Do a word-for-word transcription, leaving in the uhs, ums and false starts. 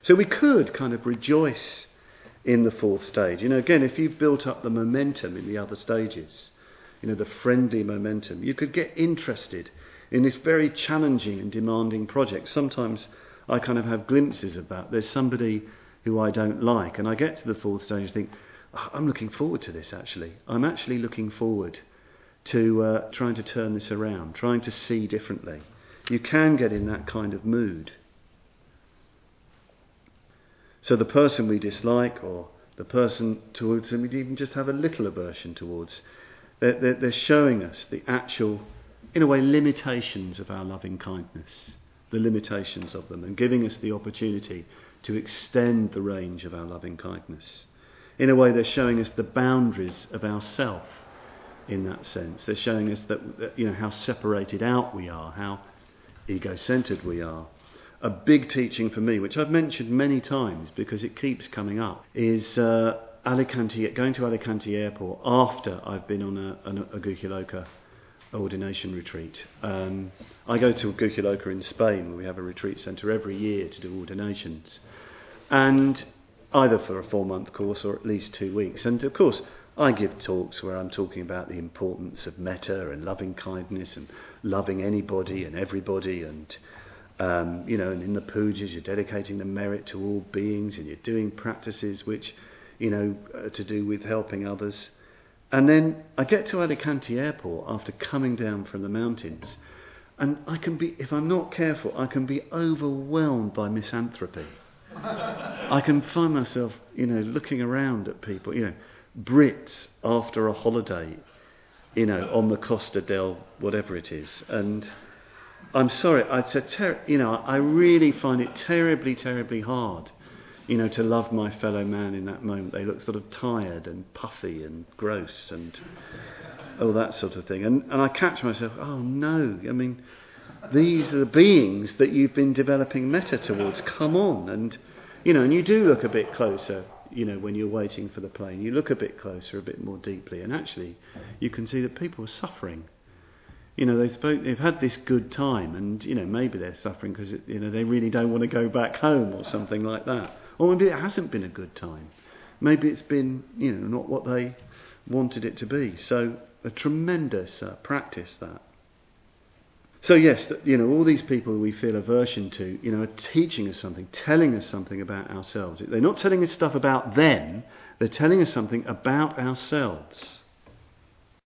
So we could kind of rejoice in the fourth stage. You know, again, if you've built up the momentum in the other stages, you know, the friendly momentum, you could get interested in this very challenging and demanding project. Sometimes I kind of have glimpses of that. There's somebody who I don't like, and I get to the fourth stage and think, oh, I'm looking forward to this, actually. I'm actually looking forward to uh, trying to turn this around, trying to see differently. You can get in that kind of mood. So the person we dislike, or the person towards whom we even just have a little aversion towards, they're, they're, they're showing us the actual, in a way, limitations of our loving kindness, the limitations of them, and giving us the opportunity to extend the range of our loving kindness. In a way, they're showing us the boundaries of ourself. In that sense, they're showing us that, that you know how separated out we are, how ego-centred we are. A big teaching for me, which I've mentioned many times because it keeps coming up, is uh, Alicante, going to Alicante Airport after I've been on a, a, a Gukyloka ordination retreat. Um, I go to Gukyloka in Spain, where we have a retreat centre every year to do ordinations, and either for a four-month course or at least two weeks. And of course, I give talks where I'm talking about the importance of metta and loving kindness and loving anybody and everybody, and um, you know, and in the pujas you're dedicating the merit to all beings, and you're doing practices which, you know, are to do with helping others. And then I get to Alicante Airport after coming down from the mountains, and I can be, if I'm not careful, I can be overwhelmed by misanthropy. I can find myself, you know, looking around at people, you know, Brits after a holiday, you know, on the Costa del whatever it is, and I'm sorry, it's a ter- you know, I really find it terribly, terribly hard, you know, to love my fellow man in that moment. They look sort of tired and puffy and gross and all that sort of thing, and and I catch myself, oh no, I mean, these are the beings that you've been developing metta towards. Come on, and you know, and you do look a bit closer. You know, when you're waiting for the plane, you look a bit closer, a bit more deeply, and actually you can see that people are suffering. You know, they've, spoke, they've had this good time, and, you know, maybe they're suffering because, you know, they really don't want to go back home or something like that. Or maybe it hasn't been a good time. Maybe it's been, you know, not what they wanted it to be. So a tremendous uh, practice, that. So yes, you know, all these people we feel aversion to, you know, are teaching us something, telling us something about ourselves. They're not telling us stuff about them, they're telling us something about ourselves.